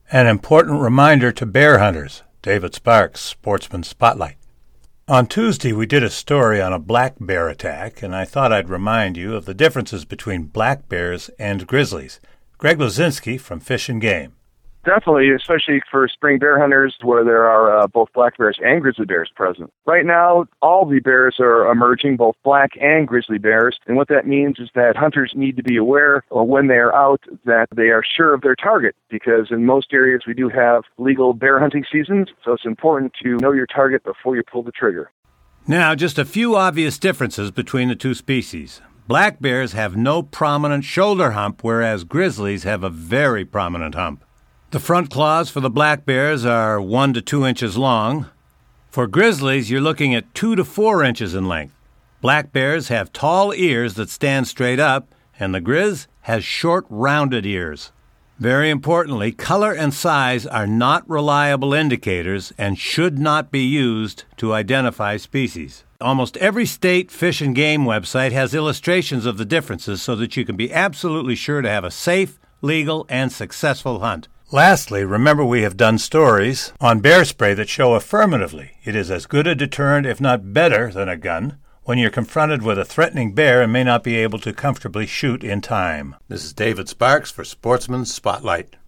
An important reminder to bear hunters. David Sparks, Sportsman Spotlight. On Tuesday, we did a story on a black bear attack, and I thought I'd remind you of the differences between black bears and grizzlies. Greg Luzinski from Fish and Game. Definitely, especially for spring bear hunters where there are both black bears and grizzly bears present. Right now, all the bears are emerging, both black and grizzly bears, and what that means is that hunters need to be aware when they are out that they are sure of their target, because in most areas we do have legal bear hunting seasons, so it's important to know your target before you pull the trigger. Now, just a few obvious differences between the two species. Black bears have no prominent shoulder hump, whereas grizzlies have a very prominent hump. The front claws for the black bears are 1 to 2 inches long. For grizzlies, you're looking at 2 to 4 inches in length. Black bears have tall ears that stand straight up, and the grizz has short, rounded ears. Very importantly, color and size are not reliable indicators and should not be used to identify species. Almost every state Fish and Game website has illustrations of the differences so that you can be absolutely sure to have a safe, legal, and successful hunt. Lastly, remember we have done stories on bear spray that show affirmatively it is as good a deterrent, if not better, than a gun when you're confronted with a threatening bear and may not be able to comfortably shoot in time. This is David Sparks for Sportsman Spotlight.